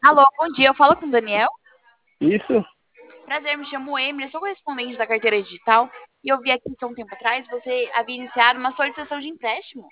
Alô, bom dia. Eu falo com o Daniel. Isso Prazer, me chamo Emily, sou correspondente da carteira digital. E eu vi aqui que há um tempo atrás você havia iniciado uma solicitação de empréstimo.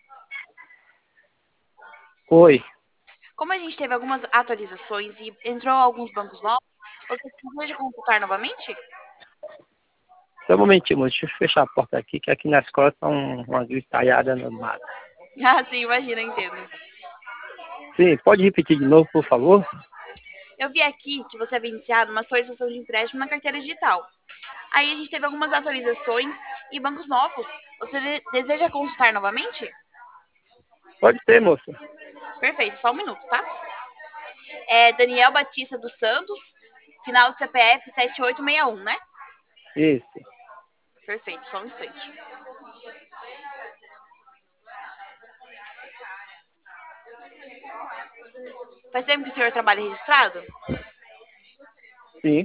foi. Como a gente teve algumas atualizações e entrou alguns bancos novos, você deseja consultar novamente? Só um momentinho, moço. Deixa eu fechar a porta aqui, que aqui na escola tá uma gritalhada no mato. Ah, sim, imagina, entendo. Sim, pode repetir de novo, por favor? Eu vi aqui que você havia iniciado uma solicitação de empréstimo na carteira digital. Aí a gente teve algumas atualizações e bancos novos. Você deseja consultar novamente? Pode ser, moça. Perfeito, só um minuto, tá? É Daniel Batista dos Santos, final do CPF 7861, né? Isso. Perfeito, só um instante. Faz tempo que o senhor trabalha registrado? Sim,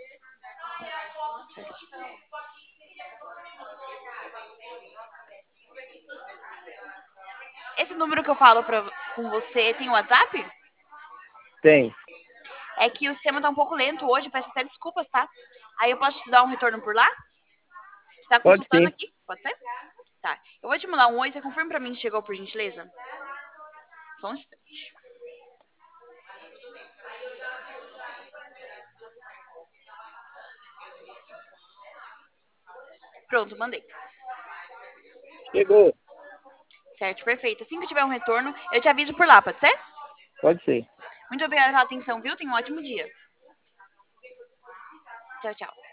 Esse número que eu falo com você tem WhatsApp? tem. É que o sistema tá um pouco lento hoje, peço até desculpas, tá? Aí eu posso te dar um retorno por lá? Você tá Pode consultando sim. aqui? Pode ser? Tá. Eu vou te mandar um oi, você confirma pra mim se chegou, por gentileza? Só um instante. Pronto, mandei. Chegou. Certo, perfeito. Assim que eu tiver um retorno, eu te aviso por lá, pode ser? Pode ser. Muito obrigada pela atenção, viu? Tenha um ótimo dia. Tchau, tchau.